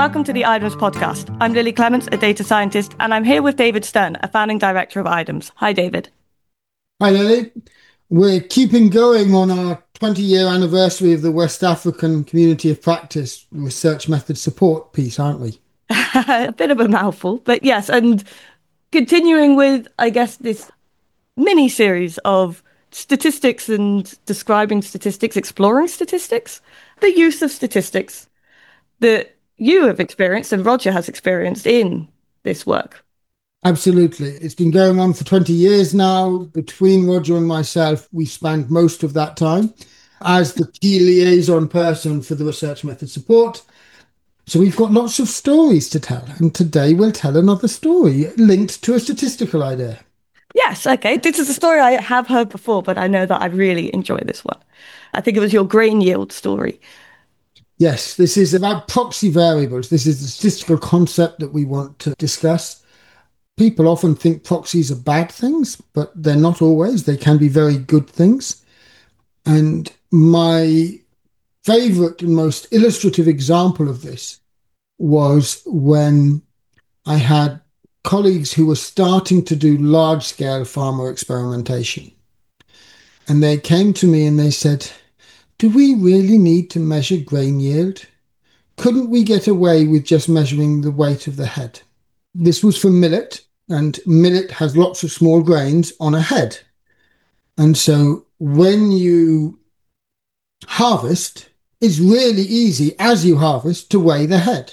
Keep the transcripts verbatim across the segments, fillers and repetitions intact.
Welcome to the IDEMS podcast. I'm Lily Clements, a data scientist, and I'm here with David Stern, a founding director of IDEMS. Hi, David. Hi, Lily. We're keeping going on our twenty-year anniversary of the West African Community of Practice Research Method Support piece, aren't we? A bit of a mouthful, but yes, and continuing with, I guess, this mini-series of statistics and describing statistics, exploring statistics, the use of statistics that you have experienced and Roger has experienced in this work. Absolutely. It's been going on for twenty years now. Between Roger and myself, we spent most of that time as the key liaison person for the research method support. So we've got lots of stories to tell. And today we'll tell another story linked to a statistical idea. Yes, okay. This is a story I have heard before, but I know that I really enjoy this one. I think it was your grain yield story. Yes, this is about proxy variables. This is the statistical concept that we want to discuss. People often think proxies are bad things, but they're not always. They can be very good things. And my favorite and most illustrative example of this was when I had colleagues who were starting to do large-scale farmer experimentation. And they came to me and they said, do we really need to measure grain yield? Couldn't we get away with just measuring the weight of the head? This was for millet, and millet has lots of small grains on a head. And so when you harvest, it's really easy as you harvest to weigh the head.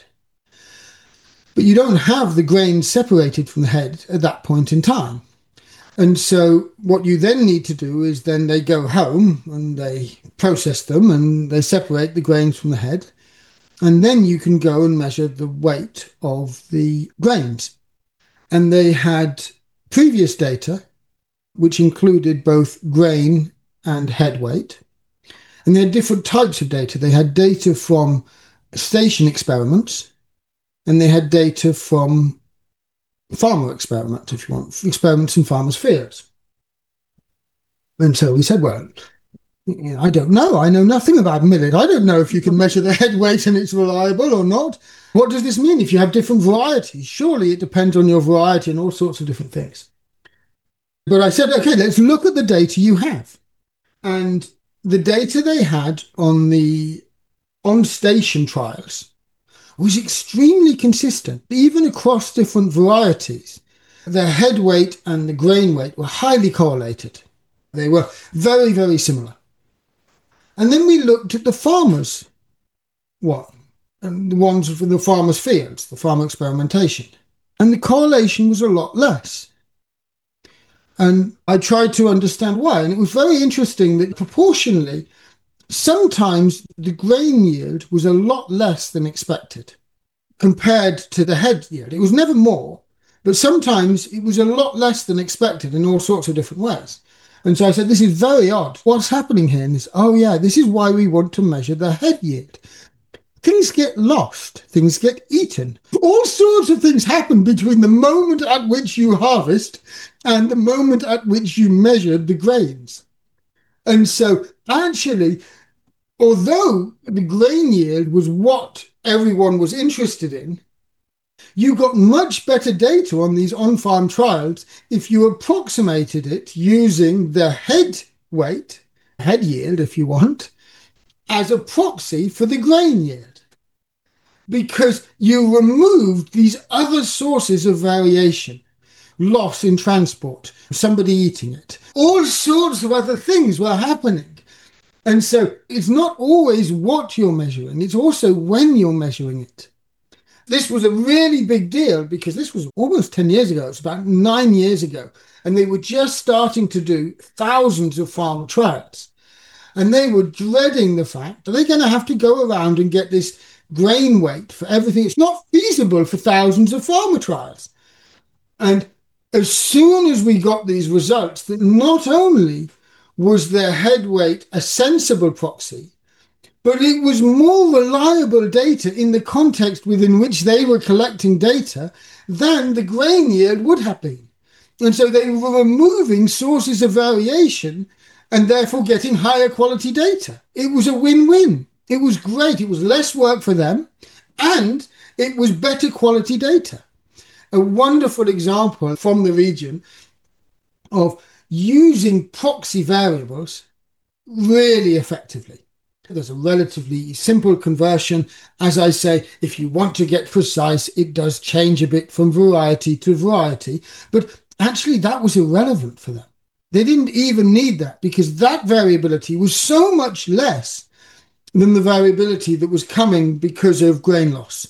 But you don't have the grains separated from the head at that point in time. And so what you then need to do is then they go home and they process them and they separate the grains from the head. And then you can go and measure the weight of the grains. And they had previous data, which included both grain and head weight. And they had different types of data. They had data from station experiments, and they had data from farmer experiments, if you want, experiments in farmers' fields. And so we said, well, I don't know. I know nothing about millet. I don't know if you can measure the head weight and it's reliable or not. What does this mean if you have different varieties? Surely it depends on your variety and all sorts of different things. But I said, okay, let's look at the data you have. And the data they had on the on-station trials was extremely consistent, even across different varieties. The head weight and the grain weight were highly correlated. They were very, very similar. And then we looked at the farmers, what? And the ones from the farmers' fields, the farmer experimentation. And the correlation was a lot less. And I tried to understand why. And it was very interesting that proportionally, sometimes the grain yield was a lot less than expected compared to the head yield. It was never more, but sometimes it was a lot less than expected in all sorts of different ways. And so I said, this is very odd. What's happening here? And this, oh yeah, this is why we want to measure the head yield. Things get lost. Things get eaten. All sorts of things happen between the moment at which you harvest and the moment at which you measured the grains. And so actually, although the grain yield was what everyone was interested in, you got much better data on these on-farm trials if you approximated it using the head weight, head yield if you want, as a proxy for the grain yield. Because you removed these other sources of variation, loss in transport, somebody eating it, all sorts of other things were happening. And so it's not always what you're measuring, it's also when you're measuring it. This was a really big deal because this was almost ten years ago. It's about nine years ago. And they were just starting to do thousands of farm trials. And they were dreading the fact that they're going to have to go around and get this grain weight for everything. It's not feasible for thousands of farmer trials. And as soon as we got these results, that not only was their head weight a sensible proxy, but it was more reliable data in the context within which they were collecting data than the grain yield would have been. And so they were removing sources of variation and therefore getting higher quality data. It was a win-win. It was great. It was less work for them, and It was better quality data. A wonderful example from the region of using proxy variables really effectively. There's a relatively simple conversion. As I say, if you want to get precise, it does change a bit from variety to variety. But actually, that was irrelevant for them. They didn't even need that because that variability was so much less than the variability that was coming because of grain loss.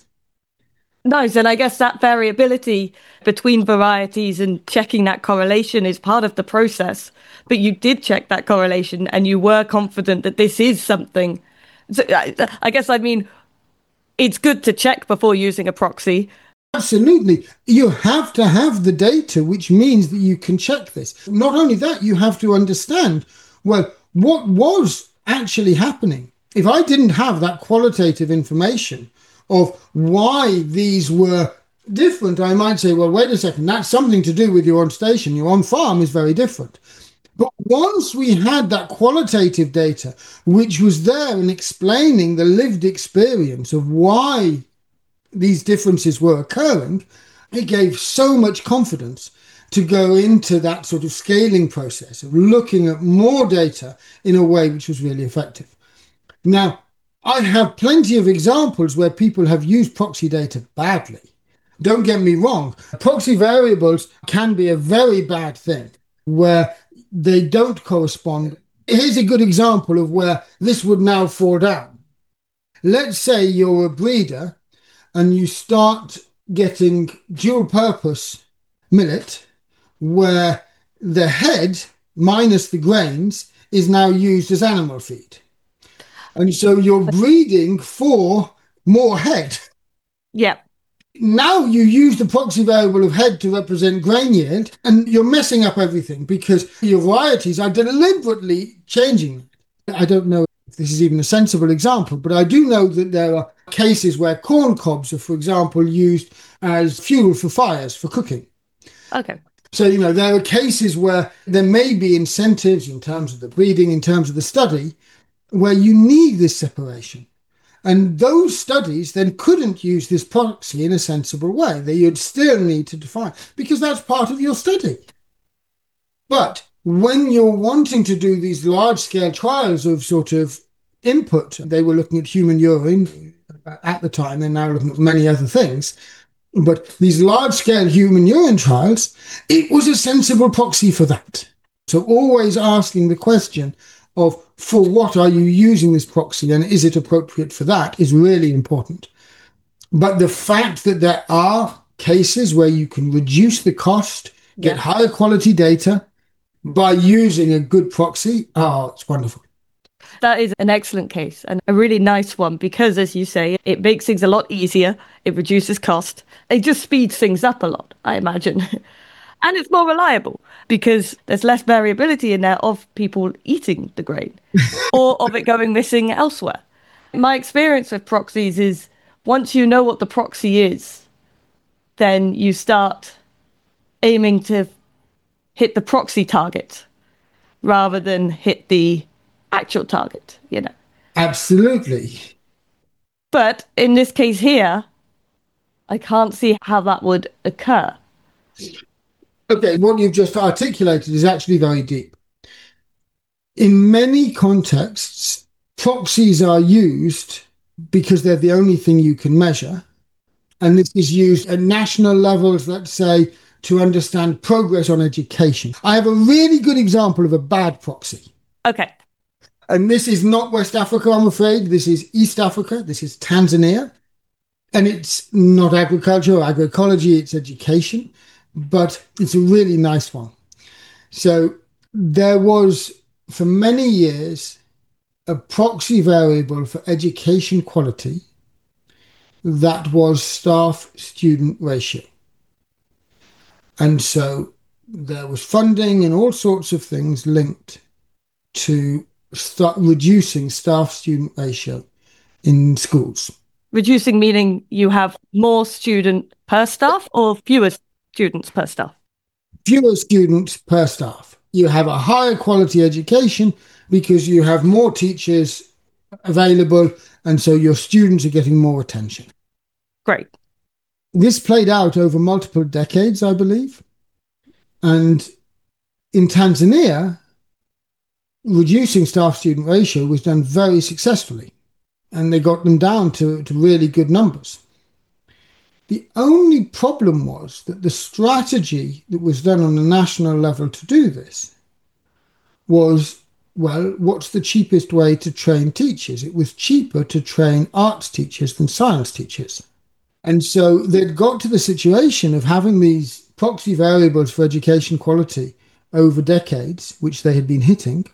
Nice. And I guess that variability between varieties and checking that correlation is part of the process. But you did check that correlation and you were confident that this is something. So I guess, I mean, it's good to check before using a proxy. Absolutely. You have to have the data, which means that you can check this. Not only that, you have to understand, well, what was actually happening. If I didn't have that qualitative information of why these were different, I might say, well, wait a second, that's something to do with your on station. Your on farm is very different. But once we had that qualitative data, which was there and explaining the lived experience of why these differences were occurring, it gave so much confidence to go into that sort of scaling process of looking at more data in a way which was really effective. Now, I have plenty of examples where people have used proxy data badly. Don't get me wrong. Proxy variables can be a very bad thing where they don't correspond. Here's a good example of where this would now fall down. Let's say you're a breeder and you start getting dual purpose millet where the head minus the grains is now used as animal feed. And so you're breeding for more head. Yeah. Now you use the proxy variable of head to represent grain yield, and you're messing up everything because your varieties are deliberately changing. I don't know if this is even a sensible example, but I do know that there are cases where corn cobs are, for example, used as fuel for fires, for cooking. Okay. So, you know, there are cases where there may be incentives in terms of the breeding, in terms of the study, where you need this separation. And those studies then couldn't use this proxy in a sensible way. They would still need to define, because that's part of your study. But when you're wanting to do these large-scale trials of sort of input, they were looking at human urine at the time, they're now looking at many other things, but these large-scale human urine trials, it was a sensible proxy for that. So always asking the question of, for what are you using this proxy and is it appropriate for that, is really important. But the fact that there are cases where you can reduce the cost, get yeah. higher quality data by using a good proxy, oh, it's wonderful. That is an excellent case and a really nice one because, as you say, it makes things a lot easier. It reduces cost. It just speeds things up a lot, I imagine. And it's more reliable because there's less variability in there of people eating the grain or of it going missing elsewhere. My experience with proxies is once you know what the proxy is, then you start aiming to hit the proxy target rather than hit the actual target, you know. Absolutely. But in this case here, I can't see how that would occur. Okay, what you've just articulated is actually very deep. In many contexts, proxies are used because they're the only thing you can measure. And this is used at national levels, let's say, to understand progress on education. I have a really good example of a bad proxy. Okay. And this is not West Africa, I'm afraid. This is East Africa. This is Tanzania. And it's not agriculture or agroecology, it's education. But it's a really nice one. So there was, for many years, a proxy variable for education quality that was staff-student ratio. And so there was funding and all sorts of things linked to start reducing staff-student ratio in schools. Reducing meaning you have more student per staff or fewer students per staff? Fewer students per staff. You have a higher quality education because you have more teachers available, and so your students are getting more attention. Great. This played out over multiple decades, I believe. And in Tanzania, reducing staff-student ratio was done very successfully, and they got them down to, to really good numbers. The only problem was that the strategy that was done on a national level to do this was, well, what's the cheapest way to train teachers? It was cheaper to train arts teachers than science teachers. And so they'd got to the situation of having these proxy variables for education quality over decades, which they had been hitting,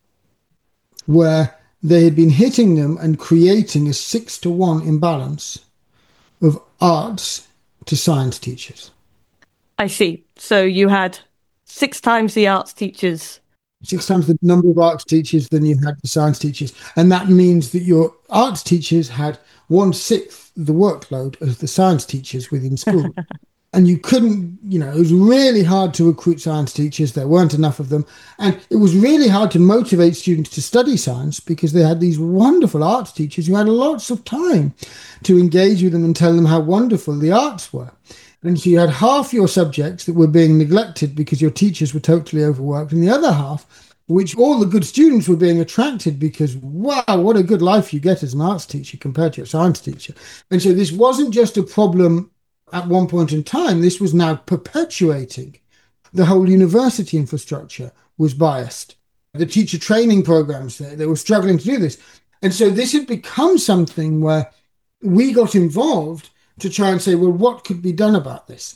where they had been hitting them and creating a six to one imbalance of arts to science teachers. I see. So you had six times the arts teachers. Six times the number of arts teachers than you had for science teachers. And that means that your arts teachers had one-sixth the workload as the science teachers within school. And you couldn't, you know, it was really hard to recruit science teachers. There weren't enough of them. And it was really hard to motivate students to study science because they had these wonderful arts teachers who had lots of time to engage with them and tell them how wonderful the arts were. And so you had half your subjects that were being neglected because your teachers were totally overworked, and the other half, which all the good students were being attracted because, wow, what a good life you get as an arts teacher compared to a science teacher. And so this wasn't just a problem at one point in time, this was now perpetuating. The whole university infrastructure was biased. The teacher training programs, they, they were struggling to do this. And so this had become something where we got involved to try and say, well, what could be done about this?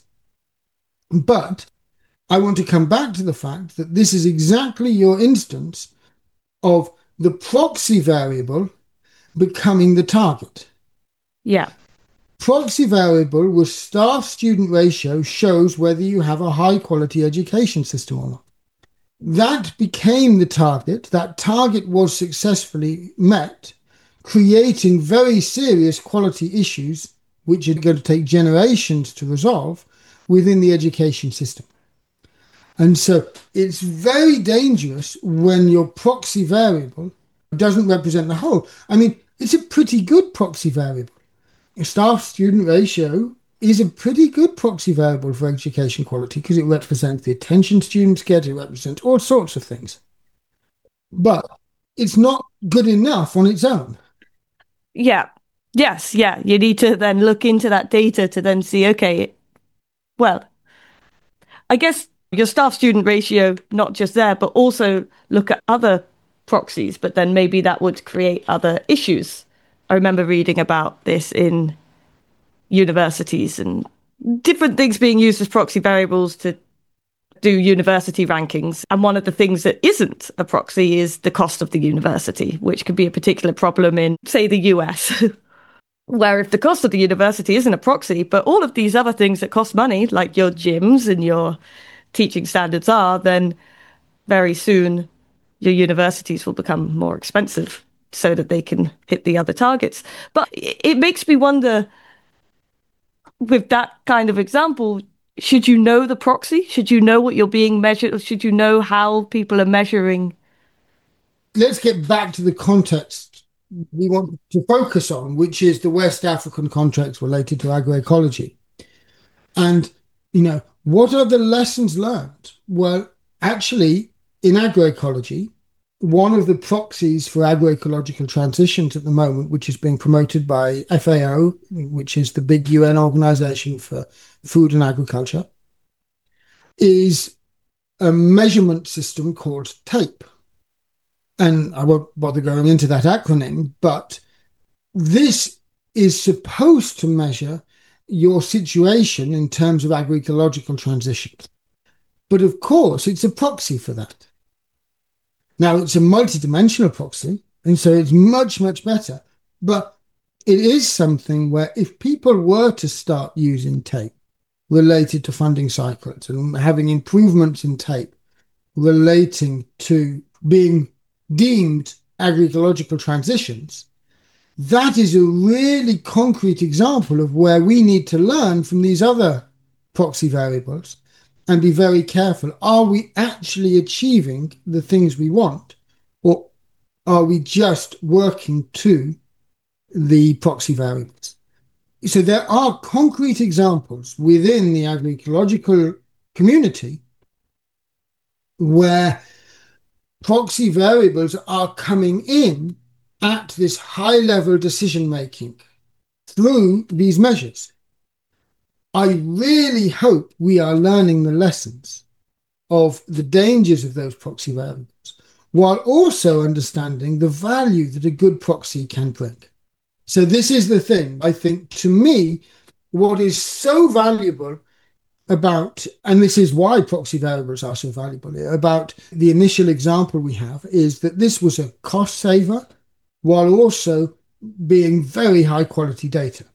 But I want to come back to the fact that this is exactly your instance of the proxy variable becoming the target. Yeah. Proxy variable with staff-student ratio shows whether you have a high-quality education system or not. That became the target. That target was successfully met, creating very serious quality issues which are going to take generations to resolve within the education system. And so it's very dangerous when your proxy variable doesn't represent the whole. I mean, it's a pretty good proxy variable. Staff-student ratio is a pretty good proxy variable for education quality because it represents the attention students get, it represents all sorts of things. But it's not good enough on its own. Yeah. Yes, yeah. You need to then look into that data to then see, okay, well, I guess your staff-student ratio, not just there, but also look at other proxies, but then maybe that would create other issues. I remember reading about this in universities and different things being used as proxy variables to do university rankings. And one of the things that isn't a proxy is the cost of the university, which could be a particular problem in, say, the U S, where if the cost of the university isn't a proxy, but all of these other things that cost money, like your gyms and your teaching standards are, then very soon your universities will become more expensive so that they can hit the other targets. But it makes me wonder, with that kind of example, should you know the proxy? Should you know what you're being measured? Or should you know how people are measuring? Let's get back to the context we want to focus on, which is the West African context related to agroecology. And, you know, what are the lessons learned? Well, actually, in agroecology, one of the proxies for agroecological transitions at the moment, which is being promoted by F A O, which is the big U N organization for food and agriculture, is a measurement system called TAPE. And I won't bother going into that acronym, but this is supposed to measure your situation in terms of agroecological transition. But of course, it's a proxy for that. Now, it's a multidimensional proxy, and so it's much, much better. But it is something where if people were to start using TAPE related to funding cycles and having improvements in TAPE relating to being deemed agroecological transitions, that is a really concrete example of where we need to learn from these other proxy variables and be very careful. Are we actually achieving the things we want, or are we just working to the proxy variables? So there are concrete examples within the agroecological community where proxy variables are coming in at this high-level decision-making through these measures. I really hope we are learning the lessons of the dangers of those proxy variables, while also understanding the value that a good proxy can bring. So this is the thing, I think, to me, what is so valuable about, and this is why proxy variables are so valuable, about the initial example we have, is that this was a cost saver while also being very high quality data.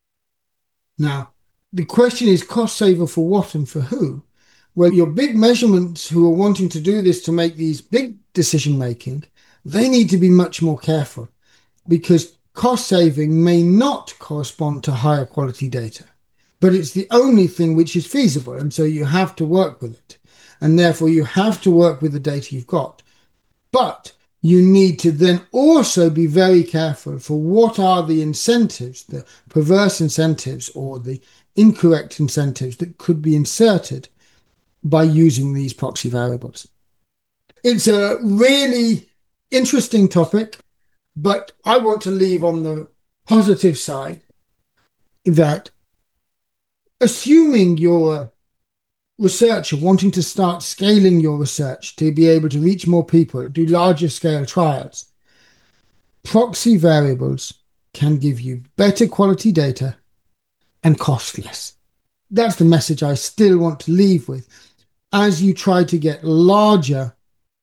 Now, the question is cost saver for what and for who? Well, your big measurements who are wanting to do this to make these big decision making, they need to be much more careful, because cost saving may not correspond to higher quality data, but it's the only thing which is feasible. And so you have to work with it. And therefore you have to work with the data you've got. But you need to then also be very careful for what are the incentives, the perverse incentives or the incorrect incentives that could be inserted by using these proxy variables. It's a really interesting topic, but I want to leave on the positive side that assuming you're a researcher wanting to start scaling your research to be able to reach more people, do larger scale trials, proxy variables can give you better quality data and cost less. That's the message I still want to leave with as you try to get larger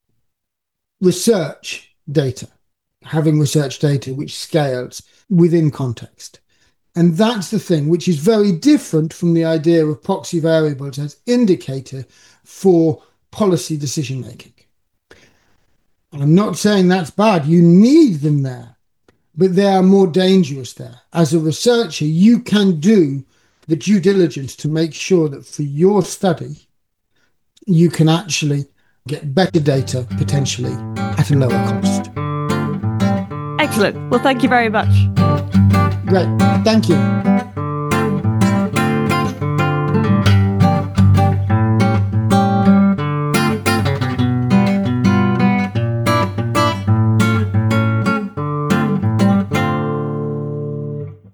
research data, having research data which scales within context. And that's the thing which is very different from the idea of proxy variables as indicator for policy decision making. I'm not saying that's bad. You need them there, but they are more dangerous there. As a researcher, you can do the due diligence to make sure that for your study, you can actually get better data potentially at a lower cost. Excellent. Well, thank you very much. Great. Thank you.